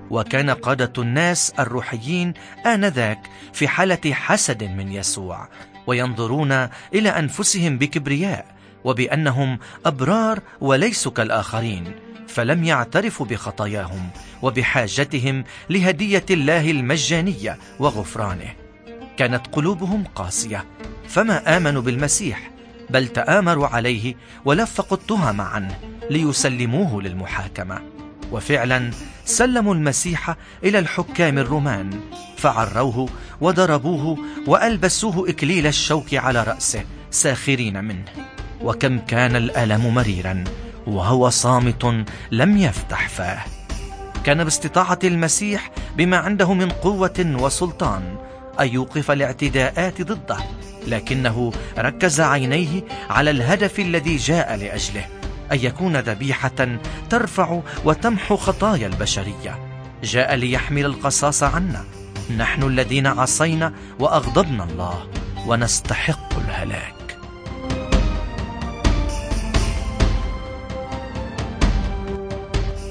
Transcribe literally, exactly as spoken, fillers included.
وكان قادة الناس الروحيين آنذاك في حالة حسد من يسوع، وينظرون إلى أنفسهم بكبرياء وبأنهم أبرار وليسوا كالآخرين، فلم يعترفوا بخطاياهم وبحاجتهم لهدية الله المجانية وغفرانه. كانت قلوبهم قاسية، فما آمنوا بالمسيح، بل تآمروا عليه ولفقوا التهم عنه ليسلموه للمحاكمة. وفعلا سلموا المسيح إلى الحكام الرومان، فعروه وضربوه وألبسوه إكليل الشوك على رأسه ساخرين منه. وكم كان الألم مريرا وهو صامت لم يفتح فاه. كان باستطاعة المسيح بما عنده من قوة وسلطان أن يوقف الاعتداءات ضده، لكنه ركز عينيه على الهدف الذي جاء لأجله، أن يكون ذبيحة ترفع وتمحو خطايا البشرية. جاء ليحمل القصاص عنا، نحن الذين عصينا وأغضبنا الله ونستحق الهلاك.